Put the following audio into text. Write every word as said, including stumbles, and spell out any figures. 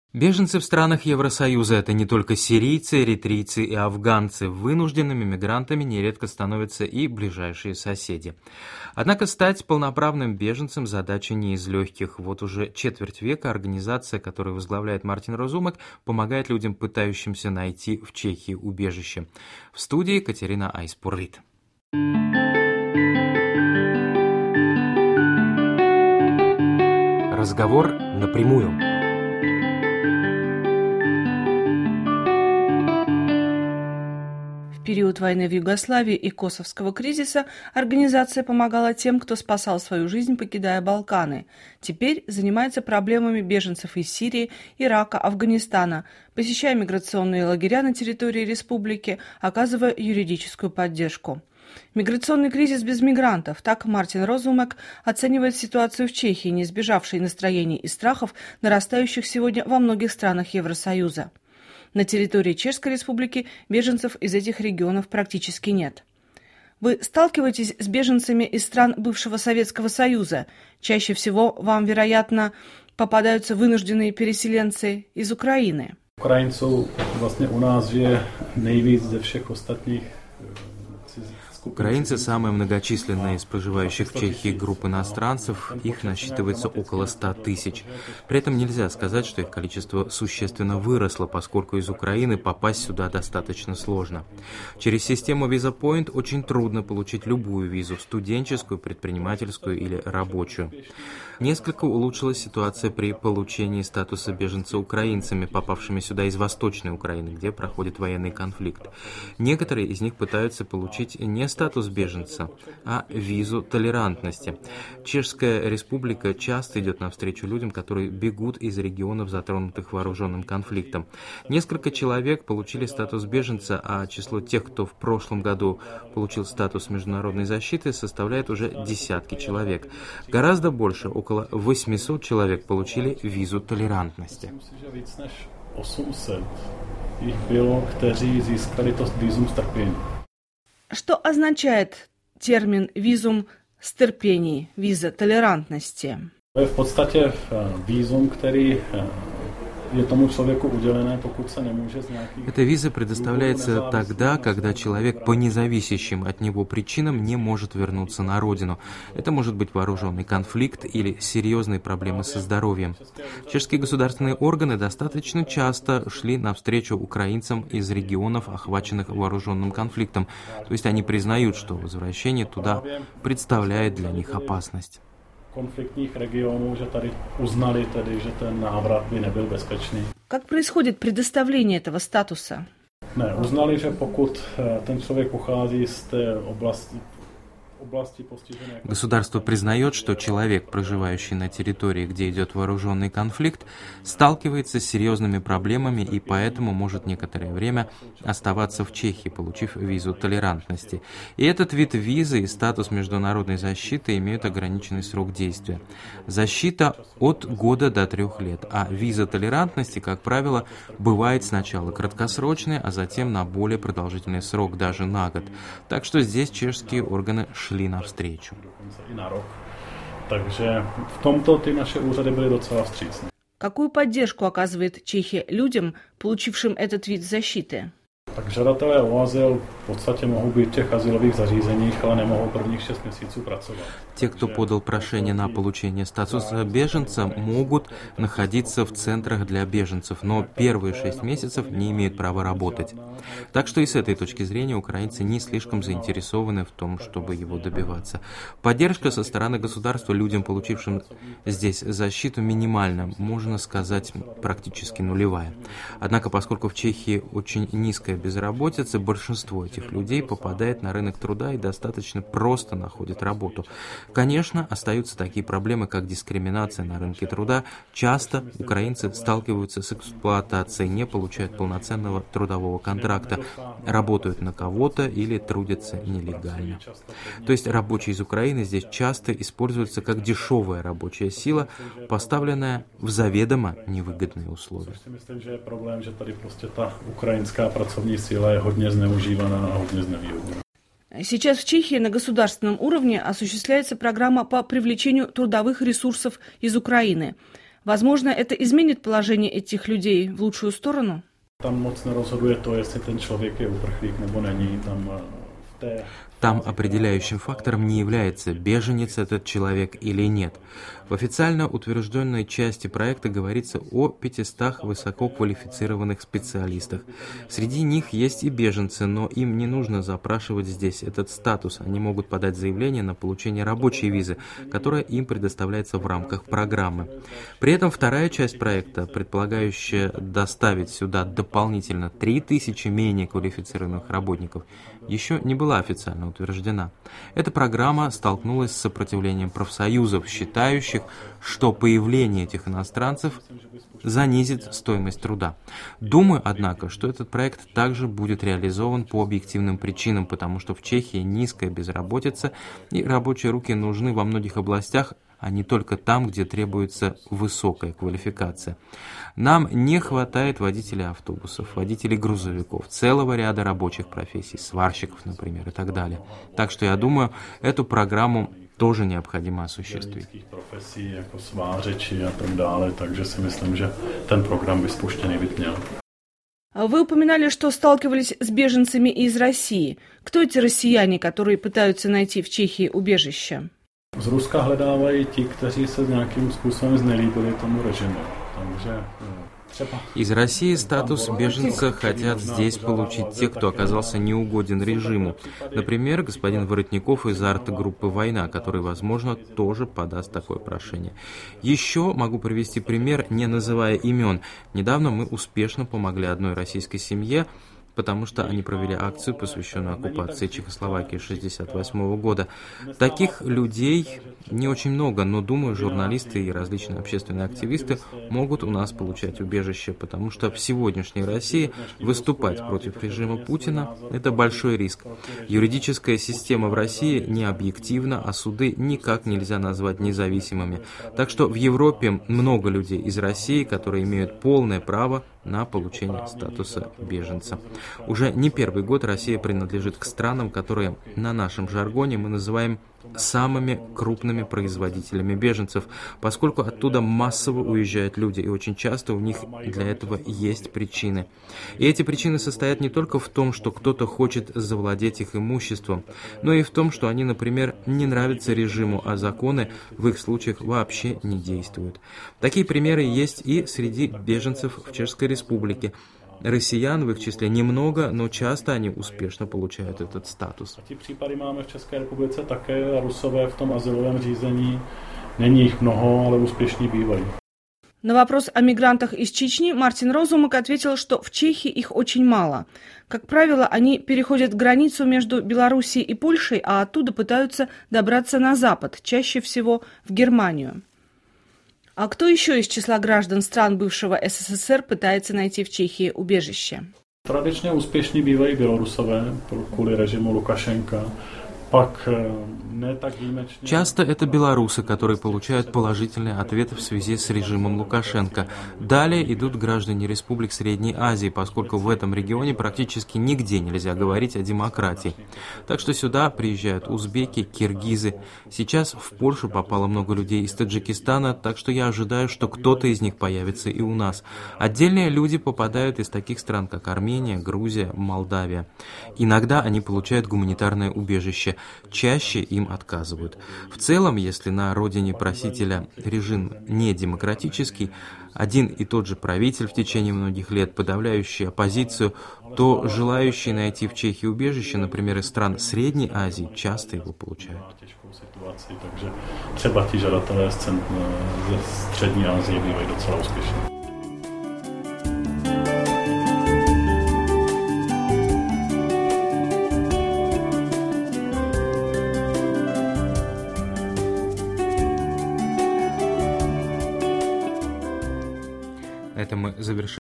Беженцы в странах Евросоюза – это не только сирийцы, эритрейцы и афганцы. Вынужденными мигрантами нередко становятся и ближайшие соседи. Однако стать полноправным беженцем – задача не из легких. Вот уже четверть века организация, которую возглавляет Мартин Розумек, помогает людям, пытающимся найти в Чехии убежище. В студии Катерина Айспурит. Разговор напрямую. В период войны в Югославии и Косовского кризиса организация помогала тем, кто спасал свою жизнь, покидая Балканы. Теперь занимается проблемами беженцев из Сирии, Ирака, Афганистана, посещая миграционные лагеря на территории республики, оказывая юридическую поддержку. Миграционный кризис без мигрантов. Так Мартин Розумек оценивает ситуацию в Чехии, не избежавшей настроений и страхов, нарастающих сегодня во многих странах Евросоюза. На территории Чешской Республики беженцев из этих регионов практически нет. Вы сталкиваетесь с беженцами из стран бывшего Советского Союза. Чаще всего вам, вероятно, попадаются вынужденные переселенцы из Украины. Украинцев vlastně у нас же nejvíc ze všech ostatních. Украинцы – самые многочисленные из проживающих в Чехии групп иностранцев, их насчитывается около ста тысяч. При этом нельзя сказать, что их количество существенно выросло, поскольку из Украины попасть сюда достаточно сложно. Через систему VisaPoint очень трудно получить любую визу – студенческую, предпринимательскую или рабочую. Несколько улучшилась ситуация при получении статуса беженца украинцами, попавшими сюда из Восточной Украины, где проходит военный конфликт. Некоторые из них пытаются получить не статус беженца, а визу толерантности. Чешская республика часто идет навстречу людям, которые бегут из регионов, затронутых вооруженным конфликтом. Несколько человек получили статус беженца, а число тех, кто в прошлом году получил статус международной защиты, составляет уже десятки человек. Гораздо больше, около восемьсот человек получили визу толерантности. Что означает термин «визум стерпений», виза толерантности? В подстате визум, который этому человеку уделенное, покуда не может nějakých... Эта виза предоставляется тогда, когда человек по независящим от него причинам не может вернуться на родину. Это может быть вооруженный конфликт или серьезные проблемы со здоровьем. Чешские государственные органы достаточно часто шли навстречу украинцам из регионов, охваченных вооруженным конфликтом. То есть они признают, что возвращение туда представляет для них опасность. Конфликтních regionů, že tady uznali tedy, že ten návrat by nebyl bezpečný. Как происходит предоставление этого статуса? Ne, uznali, že pokud ten člověk pochází z té oblasti, Государство признает, что человек, проживающий на территории, где идет вооруженный конфликт, сталкивается с серьезными проблемами и поэтому может некоторое время оставаться в Чехии, получив визу толерантности. И этот вид визы и статус международной защиты имеют ограниченный срок действия. Защита от года до трех лет, а виза толерантности, как правило, бывает сначала краткосрочной, а затем на более продолжительный срок, даже на год. Так что здесь чешские органы шли навстречу. Takže v tomto ty naše úřady byly docela vstřícné. Какую поддержку оказывает Чехия людям, получившим этот вид защиты? Tak žadatelé o azyl v podstatě mohou být v těch azylových zařízeních, ale nemohou prvních šest měsíců pracovat. Те, кто подал прошение на получение статуса беженца, могут находиться в центрах для беженцев, но первые шесть месяцев не имеют права работать. Так что и с этой точки зрения украинцы не слишком заинтересованы в том, чтобы его добиваться. Поддержка со стороны государства людям, получившим здесь защиту, минимальна, можно сказать, практически нулевая. Однако, поскольку в Чехии очень низкая безработица, большинство этих людей попадает на рынок труда и достаточно просто находит работу. Конечно, остаются такие проблемы, как дискриминация на рынке труда. Часто украинцы сталкиваются с эксплуатацией, не получают полноценного трудового контракта, работают на кого-то или трудятся нелегально. То есть рабочие из Украины здесь часто используются как дешевая рабочая сила, поставленная в заведомо невыгодные условия. Myslím, že je problém, že tady prostě ta ukrajinská pracovní síla je hodně zneužívaná a hodně znevýhodněná. Сейчас в Чехии на государственном уровне осуществляется программа по привлечению трудовых ресурсов из Украины. В Возможно, это изменит положение этих людей в лучшую сторону? Там moc nerozhoduje to, jestli ten člověk je uprchlík nebo není. Tam v té Там определяющим фактором не является, беженец этот человек или нет. В официально утвержденной части проекта говорится о пятистах высококвалифицированных специалистах. Среди них есть и беженцы, но им не нужно запрашивать здесь этот статус. Они могут подать заявление на получение рабочей визы, которая им предоставляется в рамках программы. При этом вторая часть проекта, предполагающая доставить сюда дополнительно три тысячи менее квалифицированных работников, еще не была официально утверждена. Эта программа столкнулась с сопротивлением профсоюзов, считающих, что появление этих иностранцев занизит стоимость труда. Думаю, однако, что этот проект также будет реализован по объективным причинам, потому что в Чехии низкая безработица и рабочие руки нужны во многих областях, а не только там, где требуется высокая квалификация. Нам не хватает водителей автобусов, водителей грузовиков, целого ряда рабочих профессий, сварщиков, например, и так далее. Так что я думаю, эту программу тоже необходимо осуществить. Профессий, jako svářeči a tak dále, takže si myslím, že ten program by spuštěný být měl. Вы упоминали, что сталкивались с беженцами из России. Кто эти россияне, которые пытаются найти в Чехии убежище? Z Ruska hledávají ti, kteří se nějakým způsobem znelíbili tomu režimu. Takže Из России статус беженца хотят здесь получить те, кто оказался неугоден режиму. Например, господин Воротников из арт-группы «Война», который, возможно, тоже подаст такое прошение. Еще могу привести пример, не называя имен. Недавно мы успешно помогли одной российской семье, потому что они провели акцию, посвященную оккупации Чехословакии шестьдесят восьмого года. Таких людей не очень много, но, думаю, журналисты и различные общественные активисты могут у нас получать убежище, потому что в сегодняшней России выступать против режима Путина – это большой риск. Юридическая система в России не объективна, а суды никак нельзя назвать независимыми. Так что в Европе много людей из России, которые имеют полное право на получение статуса беженца. Уже не первый год Россия принадлежит к странам, которые на нашем жаргоне мы называем самыми крупными производителями беженцев, поскольку оттуда массово уезжают люди, и очень часто у них для этого есть причины. И эти причины состоят не только в том, что кто-то хочет завладеть их имуществом, но и в том, что они, например, не нравятся режиму, а законы в их случаях вообще не действуют. Такие примеры есть и среди беженцев в Чешской Республике. Россиян в их числе немного, но часто они успешно получают этот статус. Эти případy máme v České republice také a Rusové v tom azylovém řízení není jich mnoho, ale úspěšní bývají. На вопрос о мигрантах из Чечни Мартин Розумак ответил, что в Чехии их очень мало. Как правило, они переходят границу между Белоруссией и Польшей, а оттуда пытаются добраться на запад, чаще всего в Германию. А кто еще из числа граждан стран бывшего СССР пытается найти в Чехии убежище? Tradičně úspěšní bývají Bělorusové kvůli režimu Lukašenka. Pak не так výjimečně. Часто это белорусы, которые получают положительные ответы в связи с режимом Лукашенко. Далее идут граждане республик Средней Азии, поскольку в этом регионе практически нигде нельзя говорить о демократии. Так что сюда приезжают узбеки, киргизы. Сейчас в Польшу попало много людей из Таджикистана, так что я ожидаю, что кто-то из них появится и у нас. Отдельные люди попадают из таких стран, как Армения, Грузия, Молдавия. Иногда они получают гуманитарное убежище. Чаще им отказывают. В целом, если на родине просителя режим не демократический, один и тот же правитель в течение многих лет, подавляющий оппозицию, то желающие найти в Чехии убежище, например, из стран Средней Азии, часто его получают. Takže třeba ti žadatelé ze Střední Asie bývají docela úspěšní. Это мы завершим.